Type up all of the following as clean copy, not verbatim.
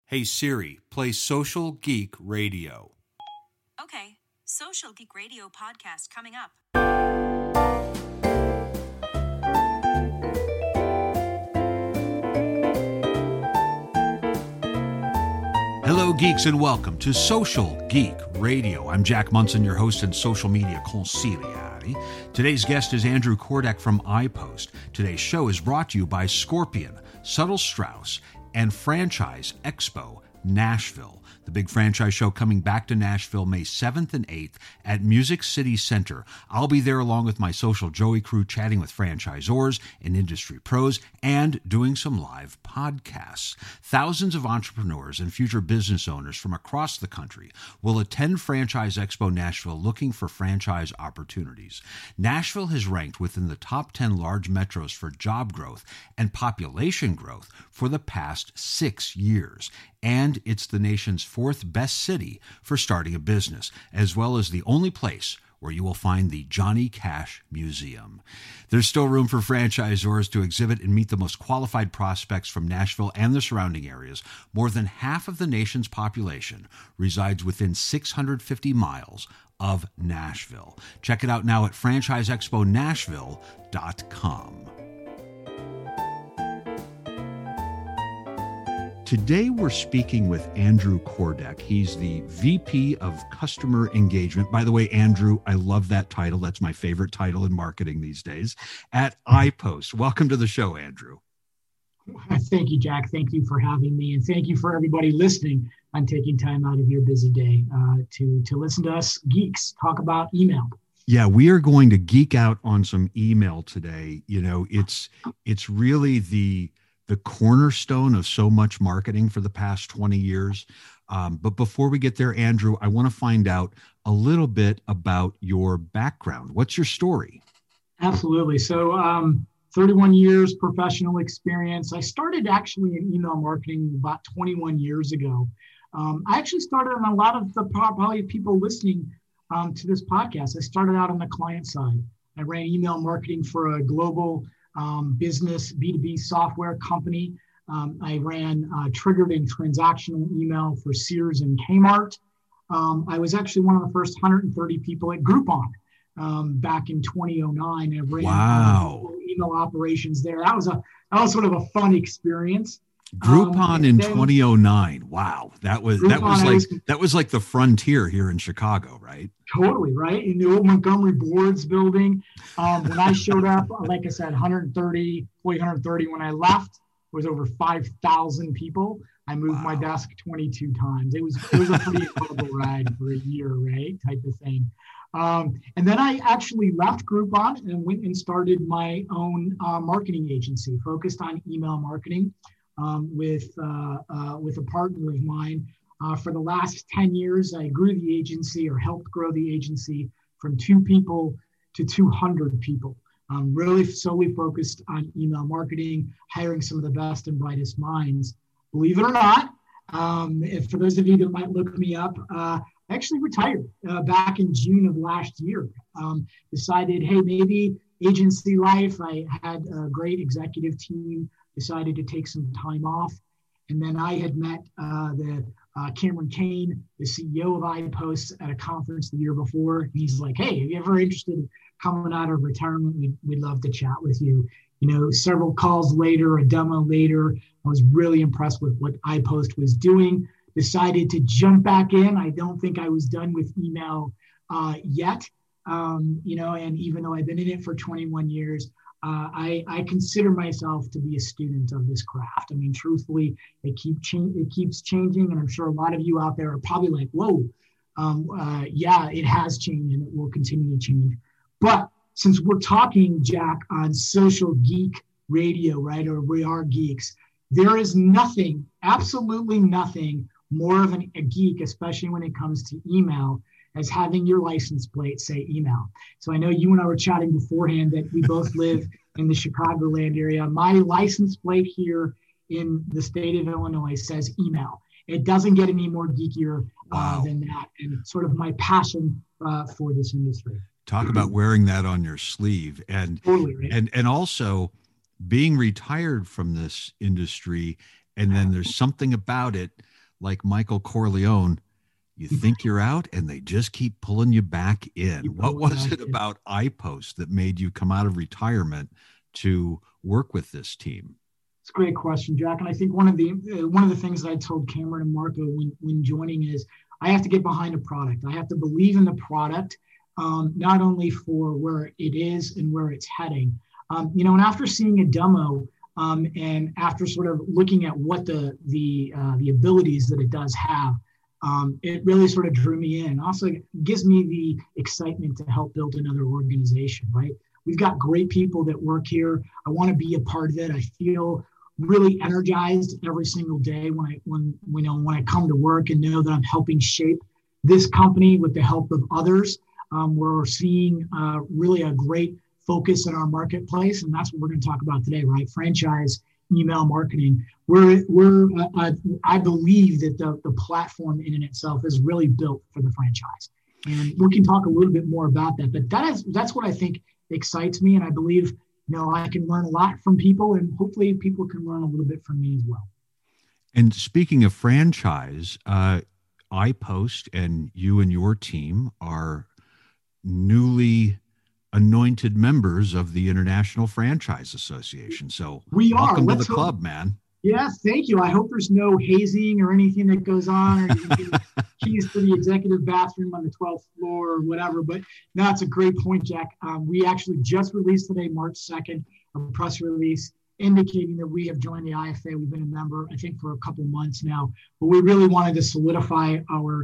Hey Siri, play Social Geek Radio. Okay, Social Geek Radio podcast coming up. Hello, geeks, and welcome to Social Geek Radio. I'm Jack Munson, your host and social media consigliere. Today's guest is Andrew Kordek from iPost. Today's show is brought to you by Scorpion, Subtle Strauss, and Franchise Expo Nashville. The big franchise show coming back to Nashville May 7th and 8th at Music City Center. I'll be there along with my Social Joey crew, chatting with franchisors and industry pros and doing some live podcasts. Thousands of entrepreneurs and future business owners from across the country will attend Franchise Expo Nashville looking for franchise opportunities. Nashville has ranked within the top 10 large metros for job growth and population growth for the past 6 years. And it's the nation's fourth best city for starting a business, as well as the only place where you will find the Johnny Cash Museum. There's still room for franchisors to exhibit and meet the most qualified prospects from Nashville and the surrounding areas. More than half of the nation's population resides within 650 miles of Nashville. Check it out now at franchiseexponashville.com. Today, we're speaking with Andrew Kordek. He's the VP of Customer Engagement. By the way, Andrew, I love that title. That's my favorite title in marketing these days, at iPost. Welcome to the show, Andrew. Thank you, Jack. Thank you for having me. And thank you for everybody listening and taking time out of your busy day to listen to us geeks talk about email. Yeah, we are going to geek out on some email today. You know, it's really the cornerstone of so much marketing for the past 20 years. But before we get there, Andrew, I want to find out a little bit about your background. What's your story? Absolutely. So 31 years professional experience. I started actually in email marketing about 21 years ago. I actually started on a lot of the probably people listening to this podcast. I started out on the client side. I ran email marketing for a global business B2B software company. I ran triggered and transactional email for Sears and Kmart. I was actually one of the first 130 people at Groupon back in 2009. I ran email operations there. That was sort of a fun experience. Groupon in 2009. Wow, that was like the frontier here in Chicago, right? Totally, right? In the old Montgomery Boards building. When I showed up, like I said, 130. When I left, it was over 5,000 people. I moved my desk 22 times. It was a pretty incredible ride for a year, right? Type of thing. And then I actually left Groupon and went and started my own marketing agency focused on email marketing. With a partner of mine. For the last 10 years, I grew the agency or helped grow the agency from 2 people to 200 people. Really solely focused on email marketing, hiring some of the best and brightest minds. Believe it or not, for those of you that might look me up, I actually retired back in June of last year. Decided, hey, maybe agency life. I had a great executive team. Decided to take some time off. And then I had met Cameron Kane, the CEO of iPost, at a conference the year before. And he's like, hey, if you're ever interested in coming out of retirement, we'd love to chat with you. You know, several calls later, a demo later, I was really impressed with what iPost was doing. Decided to jump back in. I don't think I was done with email yet. And even though I've been in it for 21 years, I consider myself to be a student of this craft. I mean, truthfully, it keeps changing. And I'm sure a lot of you out there are probably like, whoa, it has changed and it will continue to change. But since we're talking, Jack, on Social Geek Radio, right, or we are geeks, there is nothing, absolutely nothing more of a geek, especially when it comes to email, as having your license plate say email. So I know you and I were chatting beforehand that we both live in the Chicagoland area. My license plate here in the state of Illinois says email. It doesn't get any more geekier than that, and sort of my passion for this industry. Talk about wearing that on your sleeve, and totally, right? and also being retired from this industry, and then there's something about it like Michael Corleone, you think you're out and they just keep pulling you back in. What was it about iPost that made you come out of retirement to work with this team? It's a great question, Jack. And I think one of the things that I told Cameron and Marco when joining is I have to get behind a product. I have to believe in the product, not only for where it is and where it's heading. And after seeing a demo and after sort of looking at what the abilities that it does have, it really sort of drew me in. Also, it gives me the excitement to help build another organization, right? We've got great people that work here. I want to be a part of it. I feel really energized every single day when I come to work and know that I'm helping shape this company with the help of others. We're seeing really a great focus in our marketplace, and that's what we're going to talk about today, right? Franchise email marketing. I believe that the platform in itself is really built for the franchise, and we can talk a little bit more about that. But that's what I think excites me, and I believe I can learn a lot from people, and hopefully people can learn a little bit from me as well. And speaking of franchise, iPost and you and your team are newly anointed members of the International Franchise Association. So welcome to the club, man. Yes, thank you. I hope there's no hazing or anything that goes on, or keys to the executive bathroom on the 12th floor or whatever. But that's a great point, Jack. We actually just released today, March 2nd, a press release indicating that we have joined the IFA. We've been a member, I think, for a couple months now, but we really wanted to solidify our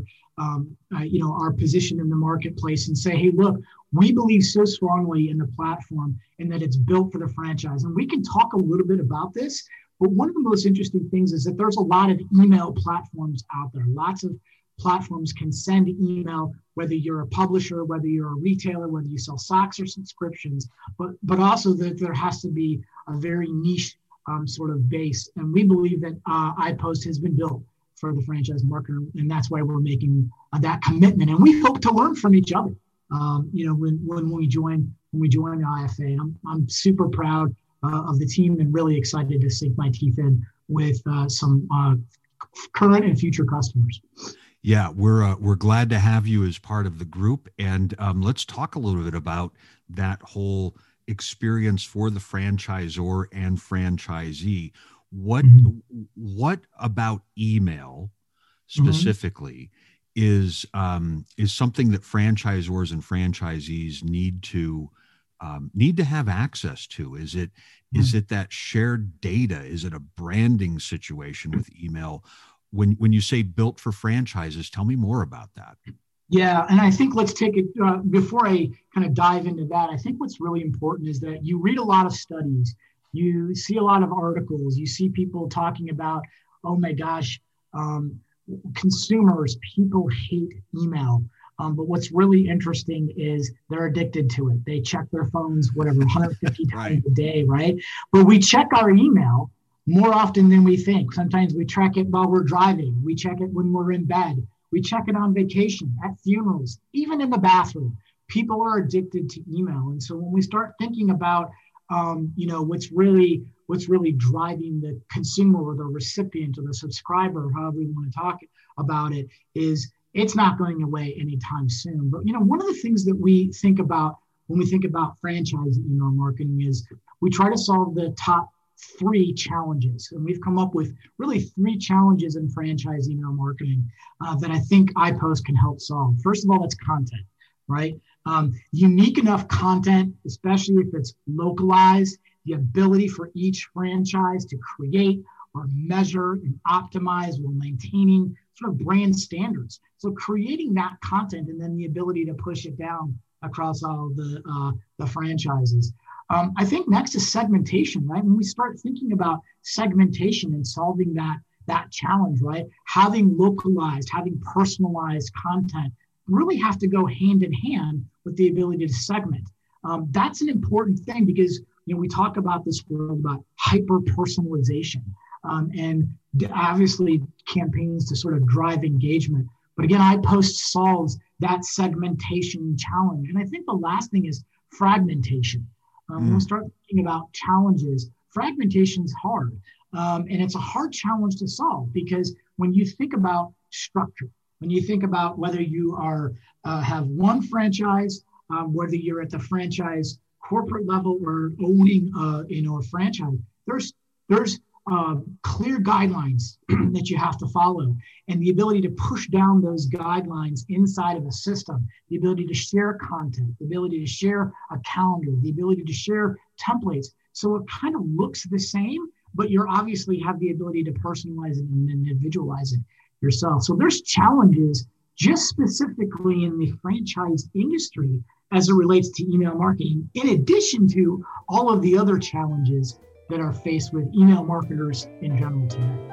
position in the marketplace and say, hey, look, we believe so strongly in the platform and that it's built for the franchise. And we can talk a little bit about this, but one of the most interesting things is that there's a lot of email platforms out there. Lots of platforms can send email, whether you're a publisher, whether you're a retailer, whether you sell socks or subscriptions, but also that there has to be a very niche sort of base. And we believe that iPost has been built for the franchise marketer, and that's why we're making that commitment. And we hope to learn from each other. When we join the IFA, I'm super proud of the team and really excited to sink my teeth in with some current and future customers. Yeah, we're glad to have you as part of the group, and let's talk a little bit about that whole experience for the franchisor and franchisee. What about email specifically is something that franchisors and franchisees need to have access to? Is it that shared data? Is it a branding situation with email? When you say built for franchises, tell me more about that. Yeah, and I think let's take it before I kind of dive into that. I think what's really important is that you read a lot of studies, you see a lot of articles, you see people talking about, oh my gosh, consumers, people hate email. But what's really interesting is they're addicted to it. They check their phones, 150 times a day, right? But we check our email more often than we think. Sometimes we check it while we're driving. We check it when we're in bed. We check it on vacation, at funerals, even in the bathroom. People are addicted to email. And so when we start thinking about, what's really driving the consumer or the recipient or the subscriber, however you want to talk about it, is it's not going away anytime soon. But, one of the things that we think about when we think about franchise email marketing is we try to solve the top 3 challenges. And we've come up with really 3 challenges in franchise email marketing that I think iPost can help solve. First of all, that's content, right? Unique enough content, especially if it's localized, the ability for each franchise to create or measure and optimize while maintaining sort of brand standards. So creating that content and then the ability to push it down across all the franchises. I think next is segmentation, right? When we start thinking about segmentation and solving that challenge, right? Having localized, having personalized content really have to go hand in hand with the ability to segment. That's an important thing because, we talk about this world about hyper-personalization and obviously campaigns to sort of drive engagement. But again, iPost solves that segmentation challenge. And I think the last thing is fragmentation. When we start thinking about challenges, fragmentation is hard. And it's a hard challenge to solve, because when you think about structure, when you think about whether you are have one franchise, whether you're at the franchise corporate level or owning a franchise, there's clear guidelines that you have to follow, and the ability to push down those guidelines inside of a system, the ability to share content, the ability to share a calendar, the ability to share templates. So it kind of looks the same, but you obviously have the ability to personalize it and individualize it yourself. So there's challenges just specifically in the franchise industry as it relates to email marketing, in addition to all of the other challenges that are faced with email marketers in general today.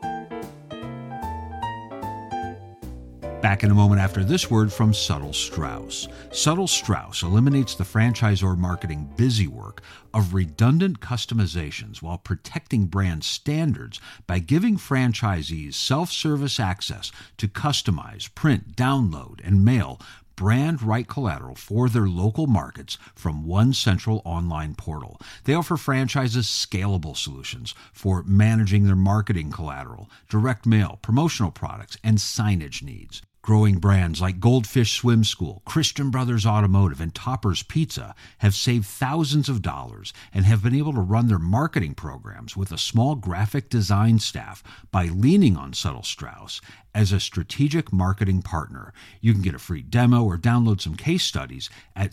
Back in a moment after this word from Subtle Strauss. Subtle Strauss eliminates the franchisor marketing busywork of redundant customizations while protecting brand standards by giving franchisees self-service access to customize, print, download, and mail brand right collateral for their local markets from one central online portal. They offer franchises scalable solutions for managing their marketing collateral, direct mail, promotional products, and signage needs. Growing brands like Goldfish Swim School, Christian Brothers Automotive, and Topper's Pizza have saved thousands of dollars and have been able to run their marketing programs with a small graphic design staff by leaning on Subtle Strauss as a strategic marketing partner. You can get a free demo or download some case studies at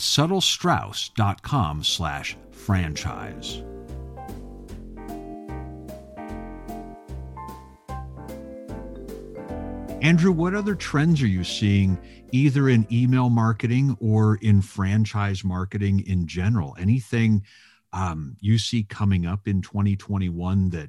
subtlestrauss.com/franchise. Andrew, what other trends are you seeing either in email marketing or in franchise marketing in general? Anything you see coming up in 2021 that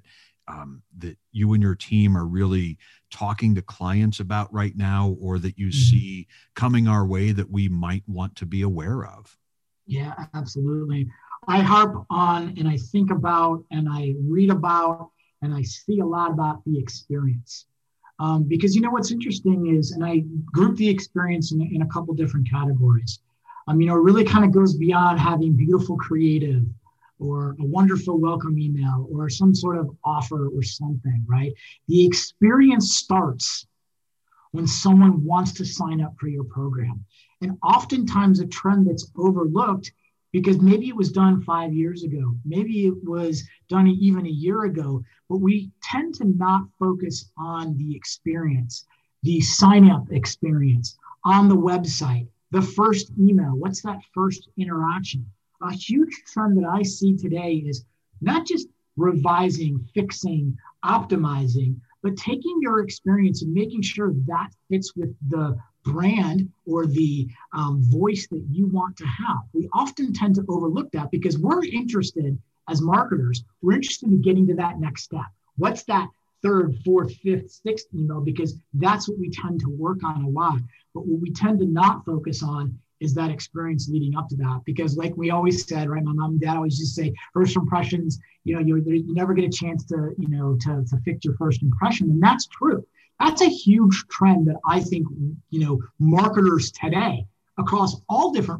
you and your team are really talking to clients about right now, or that you see coming our way that we might want to be aware of? Yeah, absolutely. I harp on and I think about and I read about and I see a lot about the experience. Because what's interesting is, and I group the experience in a couple different categories. It really kind of goes beyond having beautiful creative or a wonderful welcome email or some sort of offer or something, right? The experience starts when someone wants to sign up for your program. And oftentimes a trend that's overlooked, because maybe it was done 5 years ago, maybe it was done even a year ago, but we tend to not focus on the experience, the sign-up experience on the website, the first email. What's that first interaction? A huge trend that I see today is not just revising, fixing, optimizing, but taking your experience and making sure that fits with the brand or the voice that you want to have. We often tend to overlook that because we're interested as marketers, we're interested in getting to that next step. What's that third, fourth, fifth, sixth email? Because that's what we tend to work on a lot. But what we tend to not focus on is that experience leading up to that. Because like we always said, right, my mom and dad always just say, first impressions, you never get a chance to fix your first impression. And that's true. That's a huge trend that I think, marketers today across all different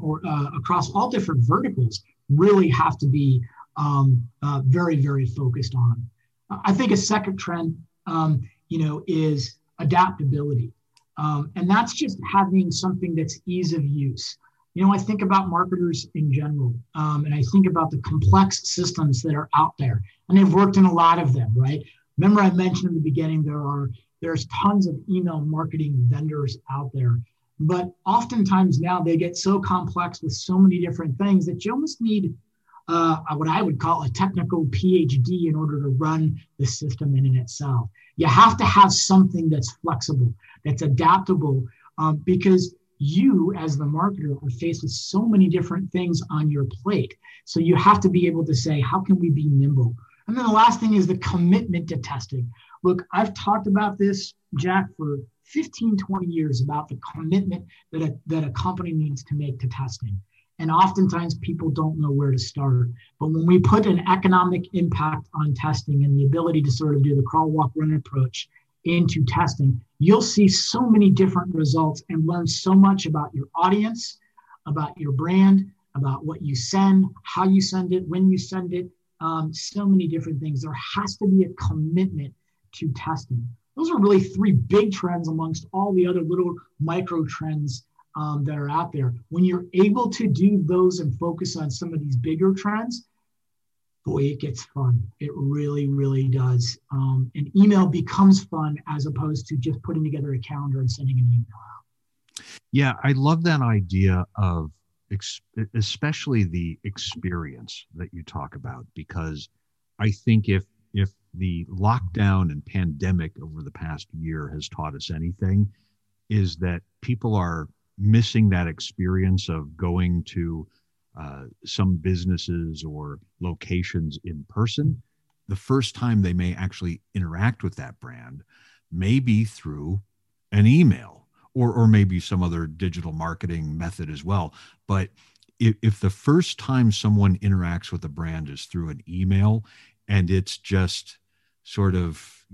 verticals really have to be very, very focused on. I think a second trend, is adaptability. And that's just having something that's ease of use. I think about marketers in general, and I think about the complex systems that are out there, and they've worked in a lot of them, right? Remember I mentioned in the beginning, there's tons of email marketing vendors out there, but oftentimes now they get so complex with so many different things that you almost need what I would call a technical PhD in order to run the system in itself. You have to have something that's flexible, that's adaptable, because you as the marketer are faced with so many different things on your plate. So you have to be able to say, how can we be nimble? And then the last thing is the commitment to testing. Look, I've talked about this, Jack, for 15, 20 years about the commitment that a company needs to make to testing. And oftentimes people don't know where to start. But when we put an economic impact on testing and the ability to sort of do the crawl, walk, run approach into testing, you'll see so many different results and learn so much about your audience, about your brand, about what you send, how you send it, when you send it, so many different things. There has to be a commitment to testing. Those are really three big trends amongst all the other little micro trends that are out there. When you're able to do those and focus on some of these bigger trends, boy, it gets fun. It really, really does. And email becomes fun as opposed to just putting together a calendar and sending an email out. Yeah, I love that idea of especially the experience that you talk about, because I think if the lockdown and pandemic over the past year has taught us anything, is that people are missing that experience of going to some businesses or locations in person. The first time they may actually interact with that brand may be through an email or maybe some other digital marketing method as well. But if the first time someone interacts with a brand is through an email and it's just sort of,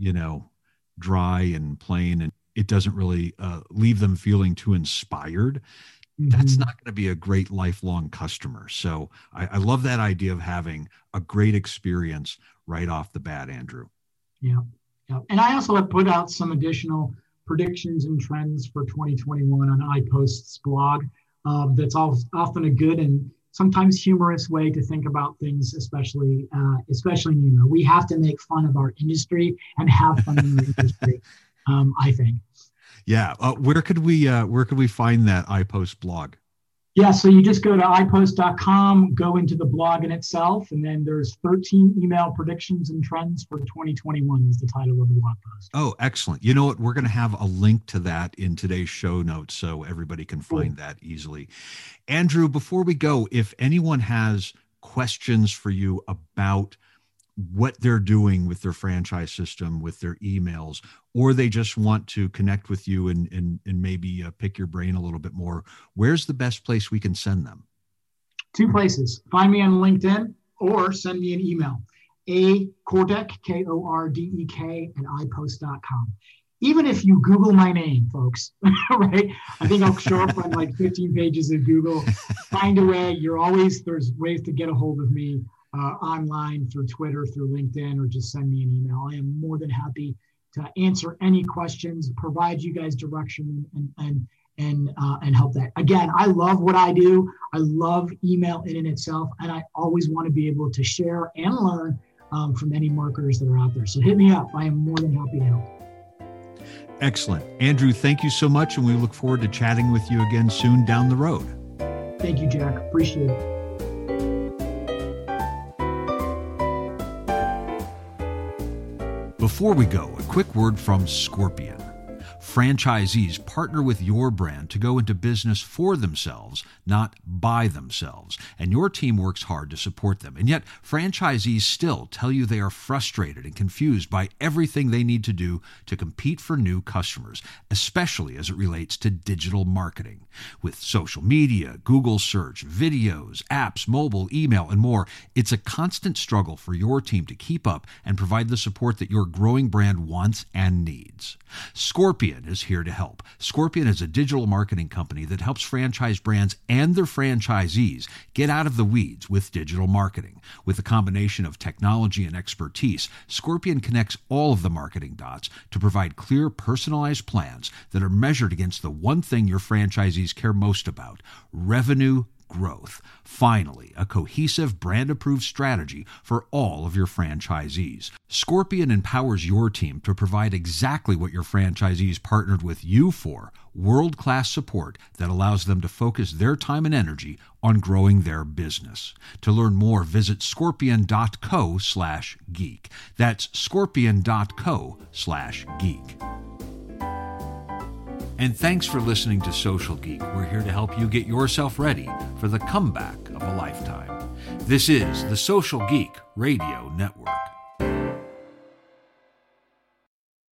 dry and plain, and it doesn't really leave them feeling too inspired, that's not going to be a great lifelong customer. So I love that idea of having a great experience right off the bat, Andrew. Yeah. And I also have put out some additional predictions and trends for 2021 on iPost's blog. That's often a good and sometimes humorous way to think about things, especially in email. We have to make fun of our industry and have fun in the industry, I think. Yeah. Where could we find that iPost blog? Yeah. So you just go to iPost.com, go into the blog in itself, and then there's 13 email predictions and trends for 2021 is the title of the blog post. Oh, excellent. You know what? We're going to have a link to that in today's show notes so everybody can find that easily. Andrew, before we go, if anyone has questions for you about what they're doing with their franchise system, with their emails, or they just want to connect with you and maybe pick your brain a little bit more, where's the best place we can send them? Two places. Find me on LinkedIn or send me an email. Kordek, Kordek at iPost.com. Even if you Google my name, folks, right? I think I'll show up on like 15 pages of Google. Find a way. There's ways to get a hold of me. Online, through Twitter, through LinkedIn, or just send me an email. I am more than happy to answer any questions, provide you guys direction, and help that. Again, I love what I do. I love email in itself, and I always want to be able to share and learn from any marketers that are out there. So hit me up. I am more than happy to help. Excellent. Andrew, thank you so much, and we look forward to chatting with you again soon down the road. Thank you, Jack. Appreciate it. Before we go, a quick word from Scorpion. Franchisees partner with your brand to go into business for themselves, not by themselves. And your team works hard to support them. And yet, franchisees still tell you they are frustrated and confused by everything they need to do to compete for new customers, especially as it relates to digital marketing. With social media, Google search, videos, apps, mobile, email, and more, it's a constant struggle for your team to keep up and provide the support that your growing brand wants and needs. Scorpion is here to help. Scorpion is a digital marketing company that helps franchise brands and their franchisees get out of the weeds with digital marketing. With a combination of technology and expertise, Scorpion connects all of the marketing dots to provide clear, personalized plans that are measured against the one thing your franchisees care most about: revenue growth. Finally, a cohesive, brand-approved strategy for all of your franchisees. Scorpion empowers your team to provide exactly what your franchisees partnered with you for: world-class support that allows them to focus their time and energy on growing their business. To learn more, visit scorpion.co/geek. That's scorpion.co/geek. And thanks for listening to Social Geek. We're here to help you get yourself ready for the comeback of a lifetime. This is the Social Geek Radio Network.